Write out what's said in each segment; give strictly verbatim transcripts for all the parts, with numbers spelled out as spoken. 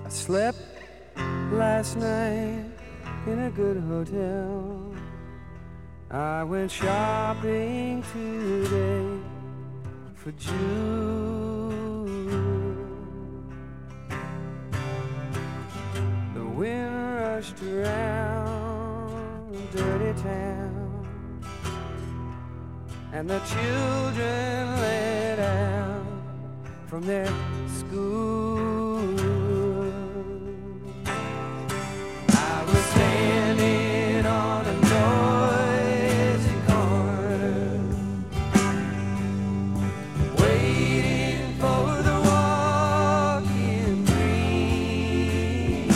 I slept last night in a good hotel. I went shopping today for June. The wind rushed around the dirty town, and the children let out from their school. I was standing on a noisy corner, waiting for the walking dream.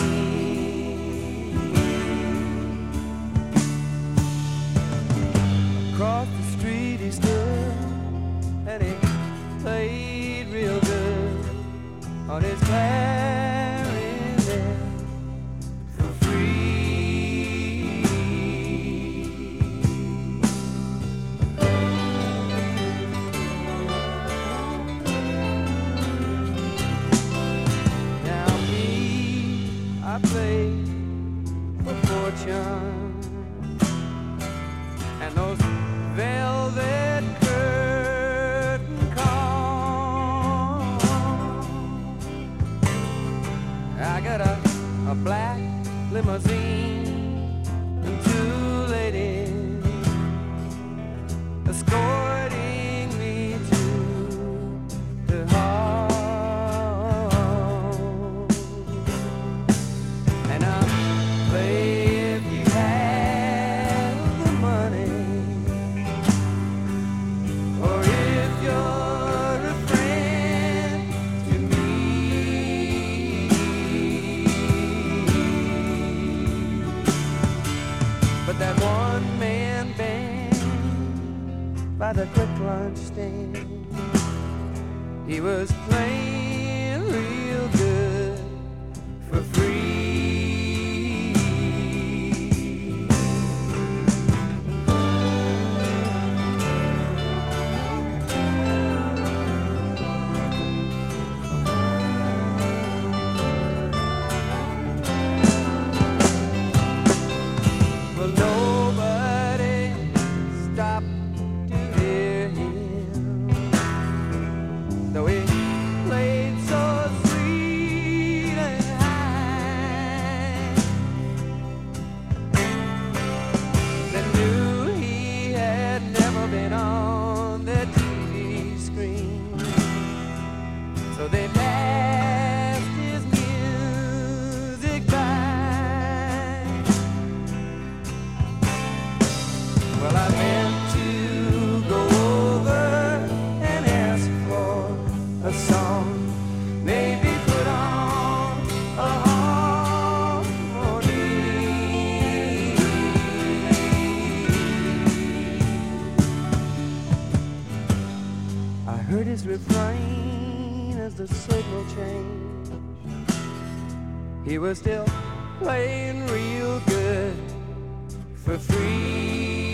Across the street he stood, and he played real good on his clarinet for free. Now me, I played for fortune, and those velvet curtain calls. I got a, a black limousine and two ladies escorting me to the hall. And I'll play if you have the money, or if you're a friend to me. But that one-man band by the quick lunch stand, he was playing real good for free. Well, nobody stopped to hear him, though he played so sweet and high. They knew he had never been on the T V screen, so they passed his music by. Well, I meant to go over and ask for a song, maybe put on a harmony. I heard his refrain as the signal changed. He was still playing real good for free.